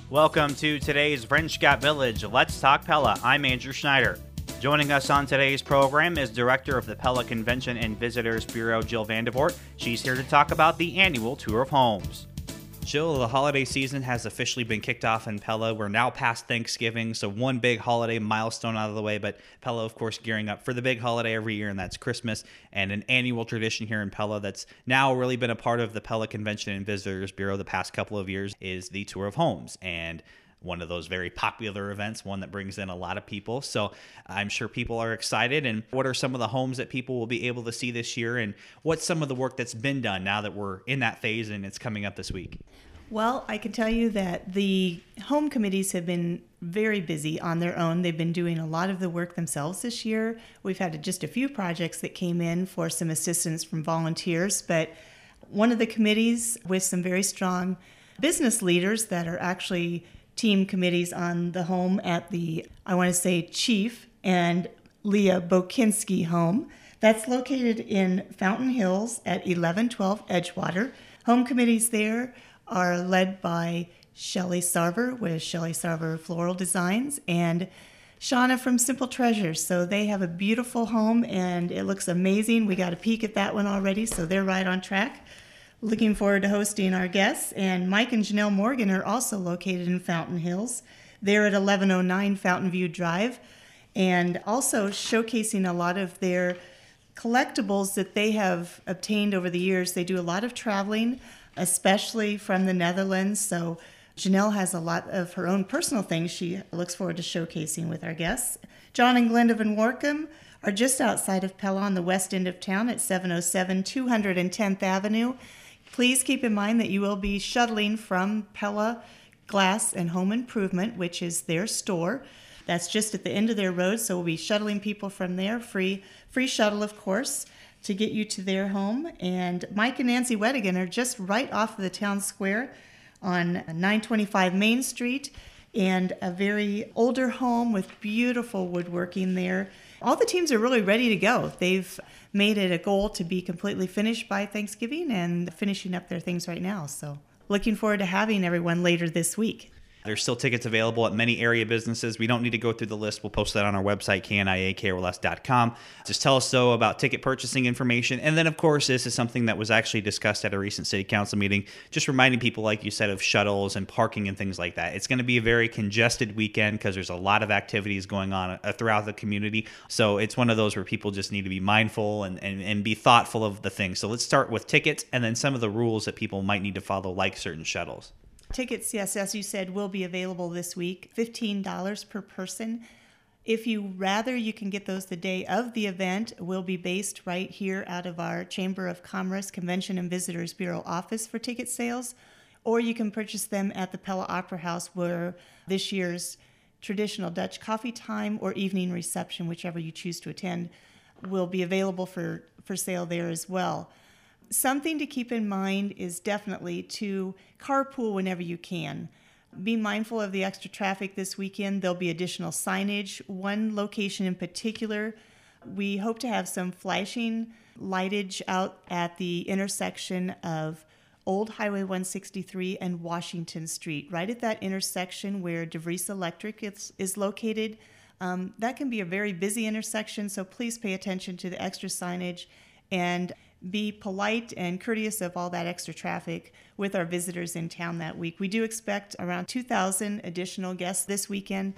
Welcome to today's Vrinshkat Village. Let's Talk Pella. I'm Andrew Schneider. Joining us on today's program is Director of the Pella Convention and Visitors Bureau, Jill Vandervoort. She's here to talk about the annual Tour of Homes. Jill, the holiday season has officially been kicked off in Pella. We're now past Thanksgiving, so one big holiday milestone out of the way, but Pella, of course, gearing up for the big holiday every year, and that's Christmas, and an annual tradition here in Pella that's now really been a part of the Pella Convention and Visitors Bureau the past couple of years is the Tour of Homes, and one of those very popular events, one that brings in a lot of people. So I'm sure people are excited. And what are some of the homes that people will be able to see this year? And what's some of the work that's been done now that we're in that phase and it's coming up this week? Well, I can tell you that the home committees have been very busy on their own. They've been doing a lot of the work themselves this year. We've had just a few projects that came in for some assistance from volunteers, but one of the committees with some very strong business leaders that are actually team committees on the home at the, I want to say, Chief and Leah Bokinski home. That's located in Fountain Hills at 1112 Edgewater. Home committees there are led by Shelley Sarver with Shelley Sarver Floral Designs and Shauna from Simple Treasures. So they have a beautiful home and it looks amazing. We got a peek at that one already, so they're right on track. Looking forward to hosting our guests. And Mike and Janelle Morgan are also located in Fountain Hills. They're at 1109 Fountain View Drive and also showcasing a lot of their collectibles that they have obtained over the years. They do a lot of traveling, especially from the Netherlands. So Janelle has a lot of her own personal things she looks forward to showcasing with our guests. John and Glenda Van Workum are just outside of Pella on the west end of town at 707 210th Avenue. Please keep in mind that you will be shuttling from Pella Glass and Home Improvement, which is their store. That's just at the end of their road, so we'll be shuttling people from there. Free shuttle, of course, to get you to their home. And Mike and Nancy Wedigan are just right off of the town square on 925 Main Street, and a very older home with beautiful woodworking there. All the teams are really ready to go. They've made it a goal to be completely finished by Thanksgiving and finishing up their things right now. So looking forward to having everyone later this week. There's still tickets available at many area businesses. We don't need to go through the list. We'll post that on our website, kniakrls.com. Just tell us, though, about ticket purchasing information. And then, of course, this is something that was actually discussed at a recent city council meeting, just reminding people, like you said, of shuttles and parking and things like that. It's going to be a very congested weekend because there's a lot of activities going on throughout the community. So it's one of those where people just need to be mindful and be thoughtful of the things. So let's start with tickets and then some of the rules that people might need to follow, like certain shuttles. Tickets, yes, as you said, will be available this week, $15 per person. If you rather, you can get those the day of the event. We'll be based right here out of our Chamber of Commerce Convention and Visitors Bureau office for ticket sales, or you can purchase them at the Pella Opera House, where this year's traditional Dutch coffee time or evening reception, whichever you choose to attend, will be available for sale there as well. Something to keep in mind is definitely to carpool whenever you can. Be mindful of the extra traffic this weekend. There'll be additional signage. One location in particular, we hope to have some flashing lightage out at the intersection of Old Highway 163 and Washington Street, right at that intersection where DeVries Electric is located. That can be a very busy intersection, so please pay attention to the extra signage and be polite and courteous of all that extra traffic with our visitors in town that week. We do expect around 2,000 additional guests this weekend,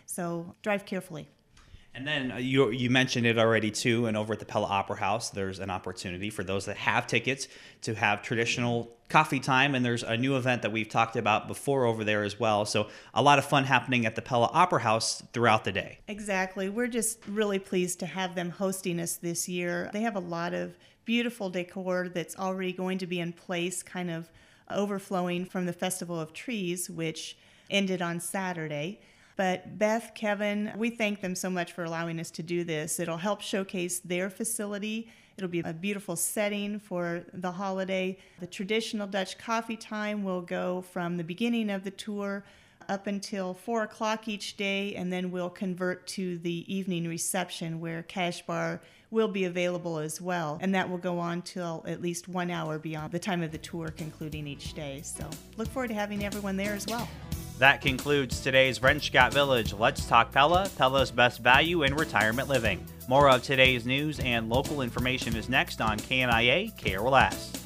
so drive carefully. And then you mentioned it already too, and over at the Pella Opera House, there's an opportunity for those that have tickets to have traditional coffee time, and there's a new event that we've talked about before over there as well. So a lot of fun happening at the Pella Opera House throughout the day. Exactly. We're just really pleased to have them hosting us this year. They have a lot of beautiful decor that's already going to be in place, kind of overflowing from the Festival of Trees, which ended on Saturday. But Beth, Kevin, we thank them so much for allowing us to do this. It'll help showcase their facility. It'll be a beautiful setting for the holiday. The traditional Dutch coffee time will go from the beginning of the tour up until 4 o'clock each day, and then we'll convert to the evening reception where Cash Bar will be available as well. And that will go on till at least 1 hour beyond the time of the tour concluding each day. So look forward to having everyone there as well. That concludes today's Wrench Scott Village Let's Talk Pella, Pella's best value in retirement living. More of today's news and local information is next on KNIA KRLS.